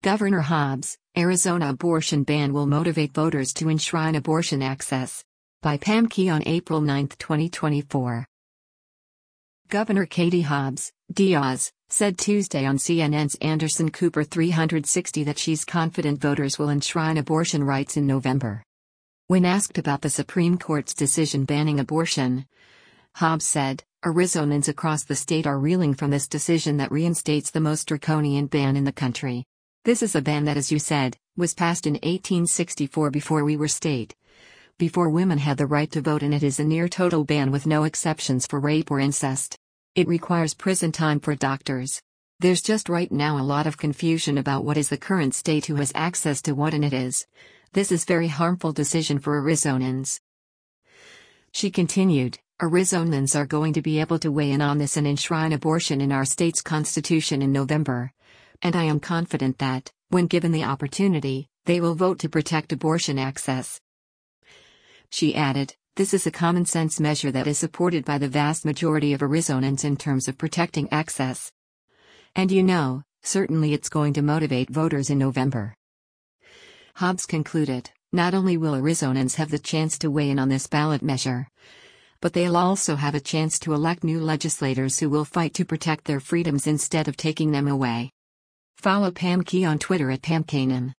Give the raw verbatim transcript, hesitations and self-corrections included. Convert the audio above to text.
Governor Hobbs, Arizona abortion ban will motivate voters to enshrine abortion access. By Pam Key on April ninth, twenty twenty-four. Governor Katie Hobbs, Diaz, said Tuesday on C N N's Anderson Cooper three sixty that she's confident voters will enshrine abortion rights in November. When asked about the Supreme Court's decision banning abortion, Hobbs said, Arizonans across the state are reeling from this decision that reinstates the most draconian ban in the country. This is a ban that, as you said, was passed in eighteen sixty-four before we were state. Before women had the right to vote, and it is a near-total ban with no exceptions for rape or incest. It requires prison time for doctors. There's just right now a lot of confusion about what is the current state, who has access to what, and it is. This is very harmful decision for Arizonans. She continued, Arizonans are going to be able to weigh in on this and enshrine abortion in our state's constitution in November. And I am confident that, when given the opportunity, they will vote to protect abortion access. She added, this is a common-sense measure that is supported by the vast majority of Arizonans in terms of protecting access. And you know, certainly it's going to motivate voters in November. Hobbs concluded, not only will Arizonans have the chance to weigh in on this ballot measure, but they'll also have a chance to elect new legislators who will fight to protect their freedoms instead of taking them away. Follow Pam Key on Twitter at Pam Kanan.